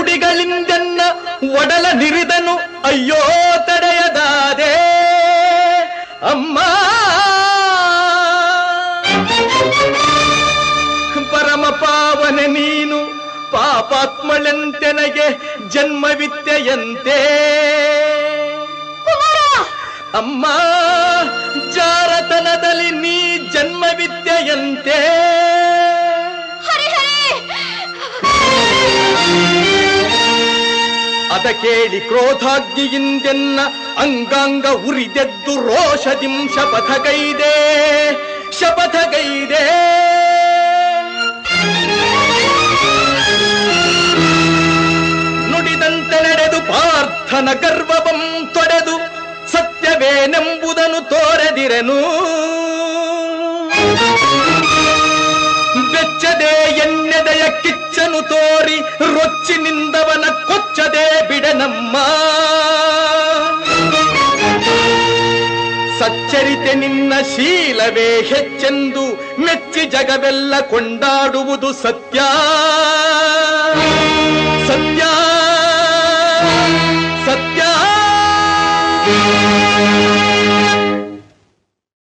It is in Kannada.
ನುಡಿಗಳಿಂದೆನ್ನ ಒಡಲ ನಿರಿದನು ಅಯ್ಯೋ ತಡೆಯದಾದೆ ಅಮ್ಮ. ಪರಮ ಪಾವನೆ ನೀನು ಪಾಪಾತ್ಮಳೆಂತೆನಗೆ ಜನ್ಮವಿತ್ತೆಯಂತೆ ಅಮ್ಮ. ಜಾರತನದಲ್ಲಿ ನೀ ಜನ್ಮವಿದ್ಯೆಯಂತೆ. ಅದ ಕೇಳಿ ಕ್ರೋಧಾಗ್ನಿಯಿಂದೆನ್ನ ಅಂಗಾಂಗ ಉರಿದೆದ್ದು ರೋಷದಿಂ ಶಪಥಗೈದೆ ಶಪಥಗೈದೆ. ನುಡಿದಂತೆ ನಡೆದು ಪಾರ್ಥನ ಗರ್ವವಂ ತೊಡೆದು ಸತ್ಯವೇನೆಂಬುದನ್ನು ತೋರೆದಿರೆನು. ಬೆಚ್ಚದೆ ಎಣ್ಣೆದೆಯ ಕಿಚ್ಚನು ತೋರಿ ರೊಚ್ಚಿನಿಂದವನ ಕೊಚ್ಚದೆ ಬಿಡನಮ್ಮ. ಸಚ್ಚರಿತೆ ನಿನ್ನ ಶೀಲವೇ ಹೆಚ್ಚೆಂದು ಮೆಚ್ಚಿ ಜಗವೆಲ್ಲ ಕೊಂಡಾಡುವುದು ಸತ್ಯ.